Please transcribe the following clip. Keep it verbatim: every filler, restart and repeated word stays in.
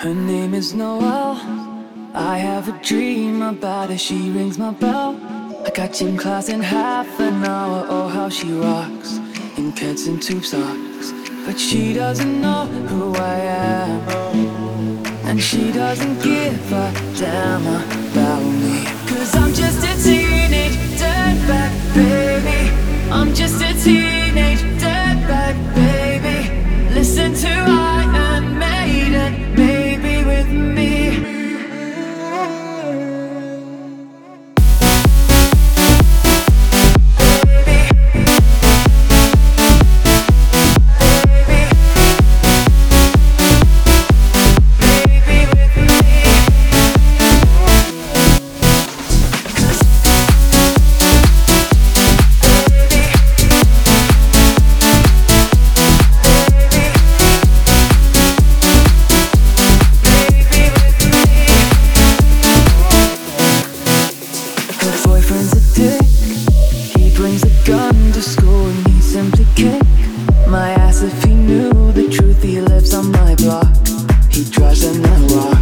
Her name is Noelle. I have a dream about her, she rings my bell. I got gym class in half an hour, oh how she rocks in pants and tube socks. But she doesn't know who I am, and she doesn't give a damn about me. Cause I'm just a teenage dirtbag baby. I'm just a teenage dirtbag baby. Listen to Iron Maiden, maybe with me. Gun to school and he'd simply kick my ass if he knew the truth. He lives on my block, he drives in the rock.